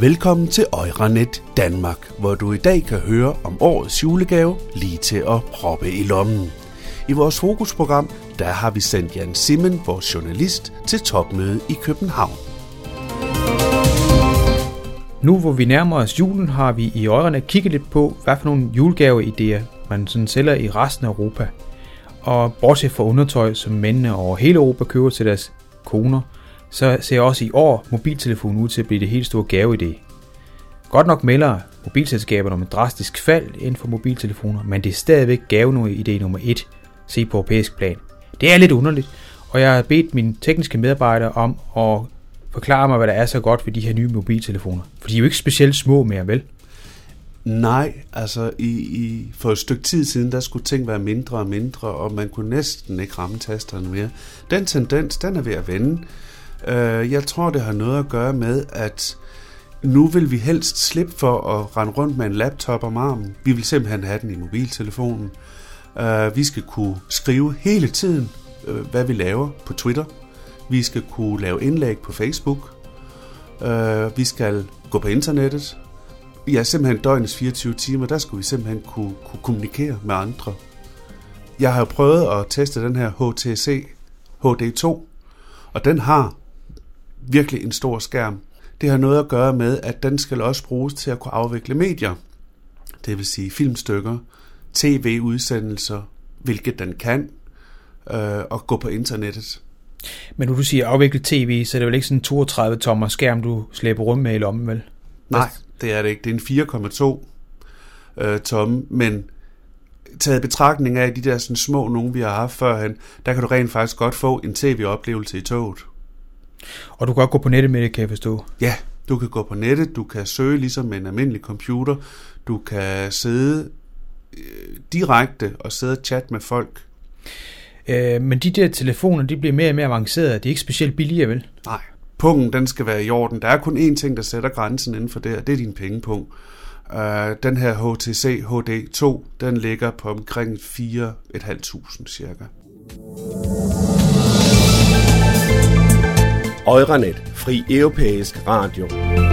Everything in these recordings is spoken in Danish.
Velkommen til Euranet Danmark, hvor du i dag kan høre om årets julegave lige til at proppe i lommen. I vores fokusprogram, der har vi sendt Jan Simmen, vores journalist, til topmøde i København. Nu hvor vi nærmer os julen, har vi i Euranet kigget lidt på, hvad for nogle julegaveidéer man sådan sælger i resten af Europa. Og bortset fra undertøj, som mændene over hele Europa køber til deres koner, så ser også i år mobiltelefonen ud til at blive det helt store gaveidé. Godt nok melder mobilselskaberne om et drastisk fald inden for mobiltelefoner, men det er stadigvæk gaveidé nummer 1, set på europæisk plan. Det er lidt underligt, og jeg har bedt mine tekniske medarbejdere om at forklare mig, hvad der er så godt ved de her nye mobiltelefoner. For de er jo ikke specielt små mere, vel? Nej, altså for et stykke tid siden, der skulle ting være mindre og mindre, og man kunne næsten ikke ramme tasterne mere. Den tendens, den er ved at vende. Jeg tror, det har noget at gøre med, at nu vil vi helst slippe for at rende rundt med en laptop om armen. Vi vil simpelthen have den i mobiltelefonen. Vi skal kunne skrive hele tiden, hvad vi laver på Twitter. Vi skal kunne lave indlæg på Facebook. Vi skal gå på internettet. Ja, simpelthen døgnets 24 timer, der skulle vi simpelthen kunne kommunikere med andre. Jeg har prøvet at teste den her HTC HD2, og den har virkelig en stor skærm. Det har noget at gøre med, at den skal også bruges til at kunne afvikle medier. Det vil sige filmstykker, tv-udsendelser, hvilket den kan, og gå på internettet. Men når du siger afvikle tv, så er det vel ikke sådan en 32-tommer skærm, du slæber rundt med i lommen, vel? Nej, det er det ikke. Det er en 4,2 tomme, men taget betragtning af de der sådan små nogen, vi har haft førhen, der kan du rent faktisk godt få en tv-oplevelse i toget. Og du kan godt gå på nettet med det, kan jeg forstå. Ja, du kan gå på nettet, du kan søge ligesom med en almindelig computer, du kan sidde direkte og sidde og chatte med folk. Men de der telefoner, de bliver mere og mere avancerede, de er ikke specielt billige, vel? Nej, pungen den skal være i orden. Der er kun én ting, der sætter grænsen inden for det, og det er din pengepung. Den her HTC HD2, den ligger på omkring 4.500 cirka. Euranet, fri europæisk radio.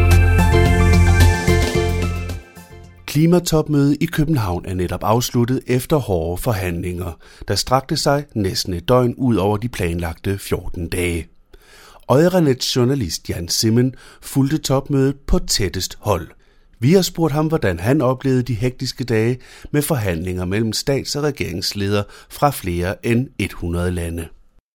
Klimatopmødet i København er netop afsluttet efter hårde forhandlinger, der strakte sig næsten et døgn ud over de planlagte 14 dage. Euranets journalist Jan Simmen fulgte topmødet på tættest hold. Vi har spurgt ham, hvordan han oplevede de hektiske dage med forhandlinger mellem stats- og regeringsledere fra flere end 100 lande.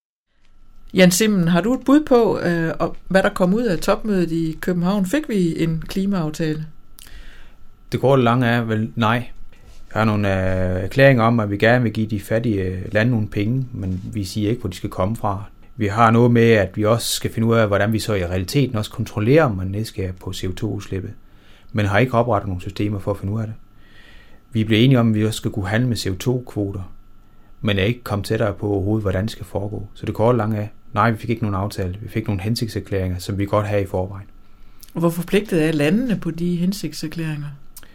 Jan Simmen, har du et bud på, hvad der kom ud af topmødet i København? Fik vi en klimaaftale? Det korte lange er vel nej. Jeg har nogle erklæringer om, at vi gerne vil give de fattige lande nogle penge, men vi siger ikke, hvor de skal komme fra. Vi har noget med, at vi også skal finde ud af, hvordan vi så i realiteten også kontrollerer, om man nedskærer på CO2-udslippet. Men har ikke oprettet nogle systemer for at finde ud af det. Vi bliver enige om, at vi også skal kunne handle med CO2-kvoter, men er ikke kommet tættere på overhovedet, hvordan det skal foregå. Så det korte lange er, nej, vi fik ikke nogen aftale. Vi fik nogle hensigtserklæringer, som vi godt har i forvejen. Og hvor forpligtet er landene på de hensigtserklæringer?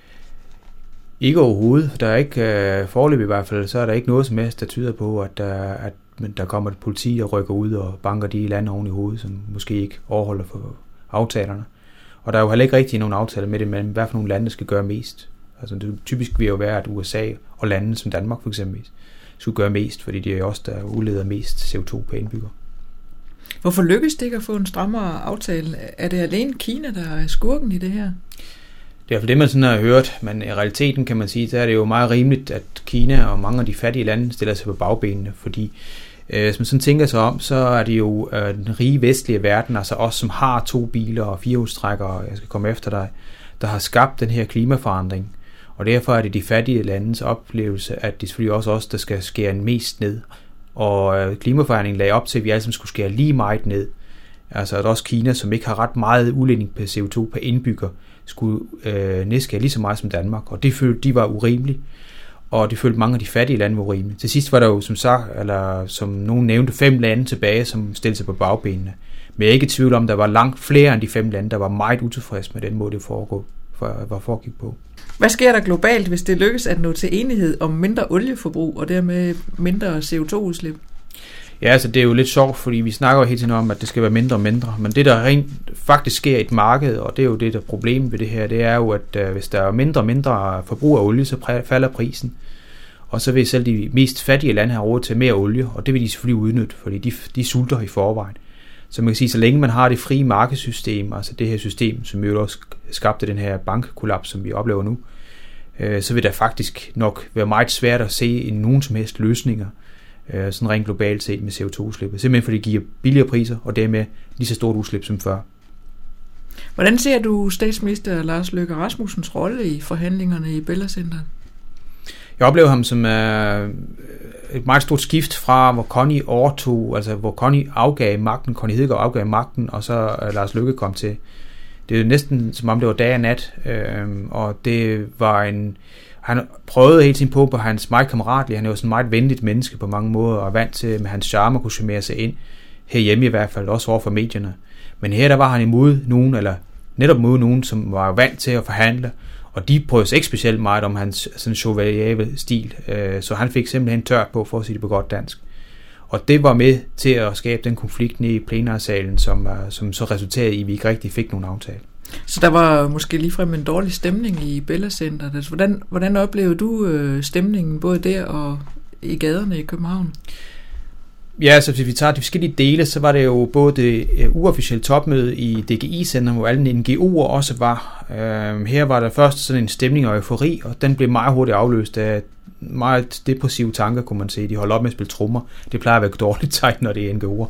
Ikke overhovedet. Der er ikke, foreløbig i hvert fald, så er der ikke noget som helst, der tyder på, at der kommer et politi og rykker ud og banker de lande oven i hovedet, som måske ikke overholder for aftalerne. Og der er jo heller ikke rigtig nogen aftaler med det, men hvad for nogle lande skal gøre mest. Altså det typisk vil jo være, at USA og lande som Danmark for eksempel skulle gøre mest, fordi det er også der udleder mest CO2 per indbygger. Hvorfor lykkes det ikke at få en strammere aftale? Er det alene Kina, der er skurken i det her? Det er for det, man sådan har hørt, men i realiteten kan man sige, så er det jo meget rimeligt, at Kina og mange af de fattige lande stiller sig på bagbenene, fordi hvis man sådan tænker sig om, så er det jo den rige vestlige verden, altså os, som har 2 biler og 4-hjulstrækkere, og jeg skal komme efter dig, der har skabt den her klimaforandring. Og derfor er det de fattige landes oplevelse, at det selvfølgelig også os, der skal skære mest ned. Og klimaforandringen lagde op til, at vi alle sammen skulle skære lige meget ned. Altså at også Kina, som ikke har ret meget udledning på CO2 per indbygger, skulle nedskære lige så meget som Danmark. Og det følte de var urimeligt. Og det følte mange af de fattige lande var urimeligt. Til sidst var der jo, som nogen nævnte, 5 lande tilbage, som stillede sig på bagbenene. Men jeg er ikke i tvivl om, der var langt flere end de 5 lande, der var meget utilfredse med den måde, det foregik på. Hvad sker der globalt, hvis det lykkes at nå til enighed om mindre olieforbrug og dermed mindre CO2-udslip? Ja, altså det er jo lidt sjovt, fordi vi snakker jo hele tiden om, at det skal være mindre og mindre, men det der rent faktisk sker i et marked, og det er jo det der problem ved det her, det er jo, at hvis der er mindre og mindre forbrug af olie, så falder prisen. Og så vil selv de mest fattige lande have råd til mere olie, og det vil de selvfølgelig udnytte, fordi de sulter i forvejen. Så man kan sige, så længe man har det frie markedssystem, altså det her system, som jo også skabte den her bankkollaps, som vi oplever nu, så vil der faktisk nok være meget svært at se nogen som helst løsninger, sådan rent globalt set med CO2-udslippet. Simpelthen fordi det giver billigere priser, og dermed lige så stort udslip som før. Hvordan ser du statsminister Lars Løkke Rasmussens rolle i forhandlingerne i Bella Centeret? Jeg oplever ham som et meget stort skift fra, hvor Connie overtog, altså hvor Connie Hedegaard afgav magten, og så Lars Løkke kom til. Det er næsten som om det var dag og nat, og det var han prøvede hele tiden på hans meget kammeratlige, han er jo sådan et meget venligt menneske på mange måder, og vant til med hans charme at kunne summere sig ind, herhjemme i hvert fald, også over for medierne. Men her der var han imod nogen, eller netop mod nogen, som var vant til at forhandle, og de prøvede sig ikke specielt meget om hans sådan chauvinisme stil, så han fik simpelthen tørt på, for at sige det på godt dansk. Og det var med til at skabe den konflikt nede i plenarsalen, som så resulterede i, at vi ikke rigtig fik nogen aftale. Så der var måske ligefrem en dårlig stemning i Bella Centeret. Altså, hvordan oplevede du stemningen både der og i gaderne i København? Ja, altså hvis vi tager de forskellige dele, så var det jo både det uofficielle topmøde i DGI-centret, hvor alle NGO'er også var. Her var der først sådan en stemning og eufori, og den blev meget hurtigt afløst af meget depressive tanker, kunne man sige. De holdt op med at spille trommer. Det plejer at være et dårligt tegn, når det er NGO'er.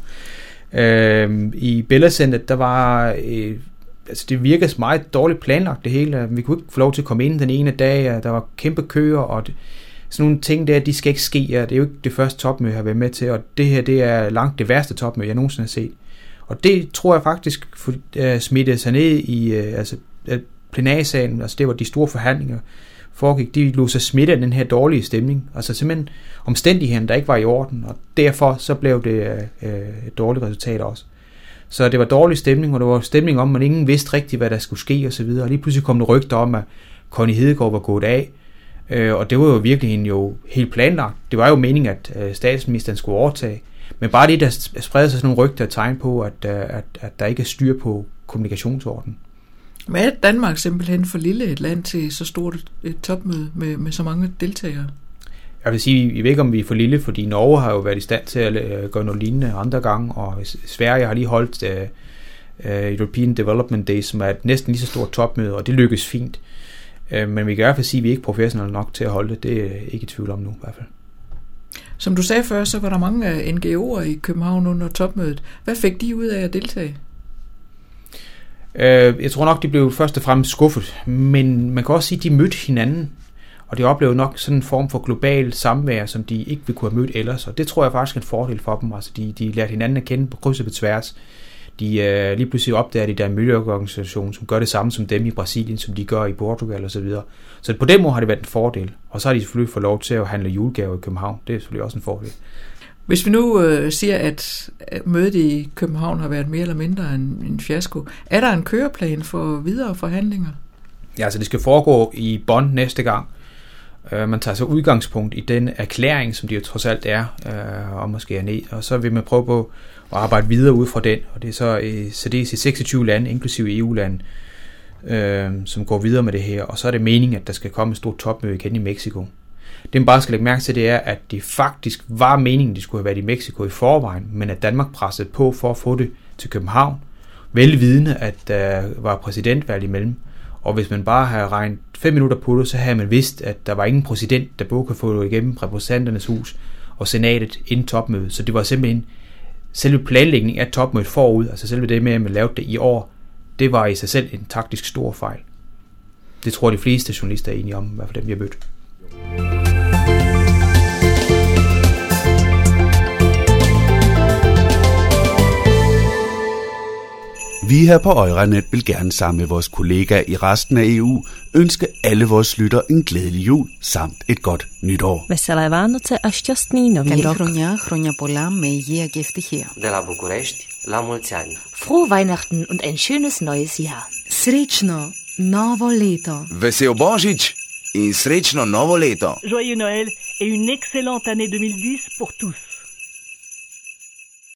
I Bella Centeret, der var... altså det virkede meget dårligt planlagt det hele. Vi kunne ikke få lov til at komme ind den ene dag, der var kæmpe køer, og sådan nogle ting der, de skal ikke ske. Ja, det er jo ikke det første topmøde, jeg har været med til, og det her, det er langt det værste topmøde, jeg nogensinde har set. Og det tror jeg faktisk smittede sig ned i plenarsalen, altså det var de store forhandlinger foregik, de lod sig smitte af den her dårlige stemning, altså simpelthen omstændigheden, der ikke var i orden, og derfor så blev det et dårligt resultat også. Så det var dårlig stemning, og det var stemning om, at ingen vidste rigtigt, hvad der skulle ske og så videre. Og lige pludselig kom der rygter om, at Connie Hedegaard var gået af, og det var jo virkelig helt planlagt. Det var jo meningen, at statsministeren skulle overtage, men bare det, der spredte sig sådan nogle rygter og tegn på, at der ikke er styr på kommunikationsordenen. Men er Danmark simpelthen for lille et land til så stort et topmøde med så mange deltagere? Jeg vil sige, jeg ved ikke, om vi er for lille, fordi Norge har jo været i stand til at gøre noget lignende andre gange, og Sverige har lige holdt European Development Day, som er et næsten lige så stort topmøde, og det lykkes fint. Men vi kan i hvert fald sige, at vi er ikke professionelle nok til at holde det. Det er ikke i tvivl om nu i hvert fald. Som du sagde før, så var der mange NGO'er i København under topmødet. Hvad fik de ud af at deltage? Jeg tror nok, de blev først og fremmest skuffet, men man kan også sige, at de mødte hinanden, og de oplevede nok sådan en form for global samvær, som de ikke ville kunne have mødt ellers, og det tror jeg faktisk er en fordel for dem. Altså de lærte hinanden at kende på kryds og på tværs. De lige pludselig opdager de der miljøorganisation, som gør det samme som dem i Brasilien, som de gør i Portugal osv. Så på den måde har det været en fordel, og så har de selvfølgelig fået lov til at handle julegaver i København. Det er selvfølgelig også en fordel. Hvis vi nu siger, at mødet i København har været mere eller mindre en fiasko, er der en køreplan for videre forhandlinger? Ja, altså det skal foregå i Bonn næste gang. Man tager så udgangspunkt i den erklæring, som det jo trods alt er, om at skære ned, og så vil man prøve på at arbejde videre ud fra den, og det er så det er 26 lande, inklusive EU-lande, som går videre med det her, og så er det meningen, at der skal komme et stort topmøde igen i Mexico. Det man bare skal lægge mærke til, det er, at det faktisk var meningen, de skulle have været i Mexico i forvejen, men at Danmark pressede på for at få det til København, velvidende, at der var præsidentvalg imellem. Og hvis man bare havde regnet 5 minutter på det, så havde man vidst, at der var ingen præsident, der både kunne få det igennem repræsentanternes hus og senatet inden topmødet. Så det var simpelthen selve planlægningen af topmødet forud, altså selve det med, at man lavede det i år, det var i sig selv en taktisk stor fejl. Det tror jeg, de fleste journalister er enige om, i hvert fald dem, vi har mødt. Vi her på Euranet vil gerne sammen med vores kollegaer i resten af EU ønske alle vores lyttere en glædelig jul samt et godt nytår. Veselé Vánoce a šťastný nový rok. Χρόνια πολλά με υγεία και ευτυχία. De la București, la mulți ani. Frohe Weihnachten und ein schönes neues Jahr. Srečno novo leto. Vesel Božić in srečno novo leto. Joyeux Noël et une excellente année 2010 pour tous.